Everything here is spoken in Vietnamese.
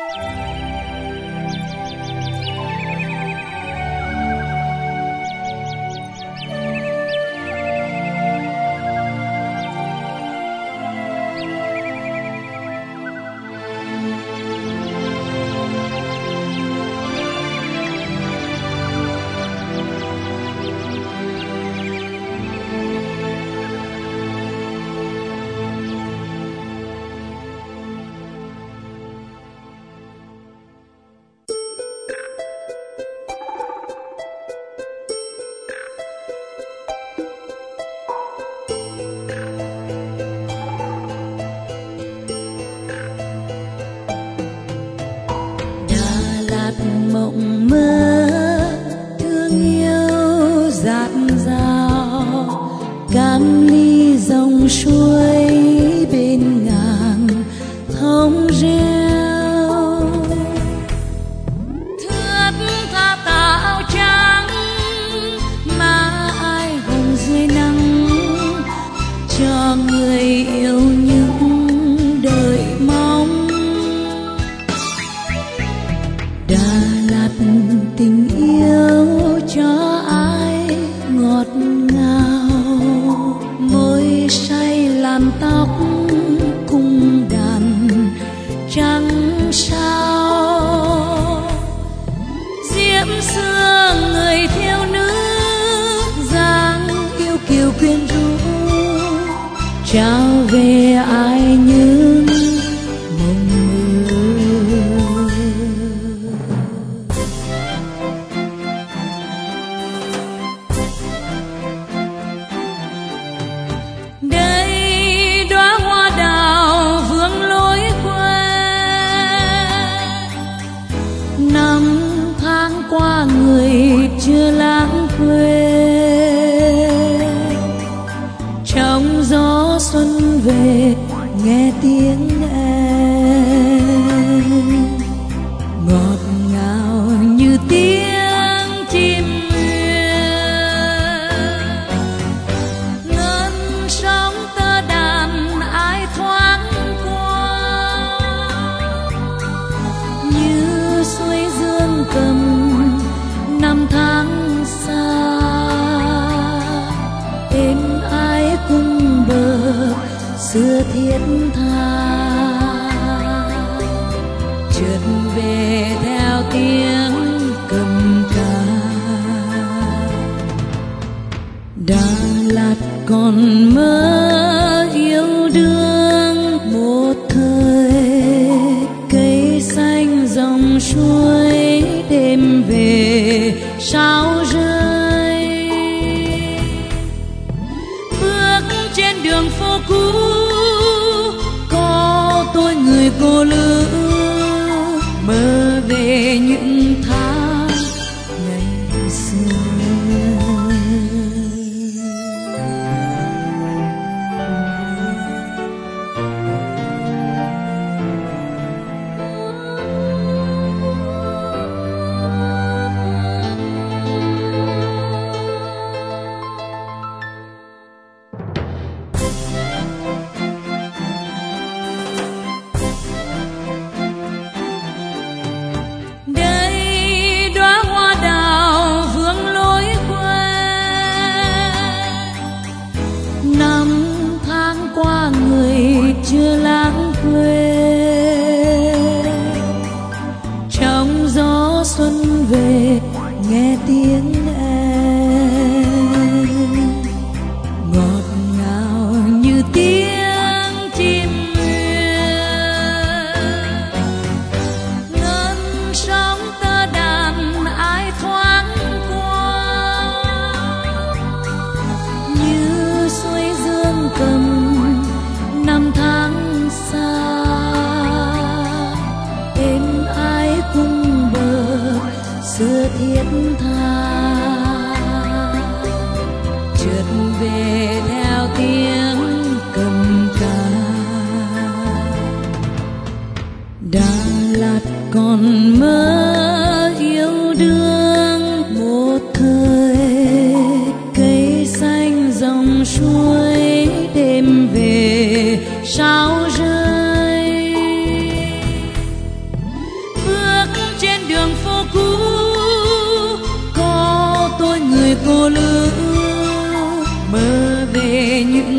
mộng mơ thương yêu dạt dào, cam ly dòng suối bên ngàn thông reo. Thướt tha áo trắng mà ai hồng dưới nắng, cho người yêu những đời mong. Đà Lạt tình yêu cho ai ngọt ngào, môi say làm tóc cung đàn trắng sao. Diễm xưa người thiếu nữ dáng yêu kiều quyến rũ, trao về ai những mộng mơ. Đây đóa hoa đào vương lối quê, năm tháng qua người chưa lãng quên. Trong gió xuân về nghe tiếng em ngọt ngào như tiếng chim uyên. Ngân sóng tơ đàn ai thoáng qua, như suối dương cầm năm tháng xa. Êm ái cung bờ xưa thiết tha, chợt về theo tiếng cầm ca. Đà Lạt còn mơ yêu đương một thời, cây xanh dòng suối đêm về sao rơi. Bước trên đường phố cũ có tôi người cô lữ, mơ về những tháng ngày xưa. Qua người chưa lãng quên. Trong gió xuân về nghe tiếng em ngọt ngào như tiếng chim uyên. Ngân sóng tơ đàn ai thoáng qua, như suối dương cầm năm tháng xa. Êm ái cung bờ xưa thiết tha, chợt về theo tiếng cầm ca. Đà Lạt còn mơ yêu đương một thời, cây xanh dòng suối đêm về sao rơi. về những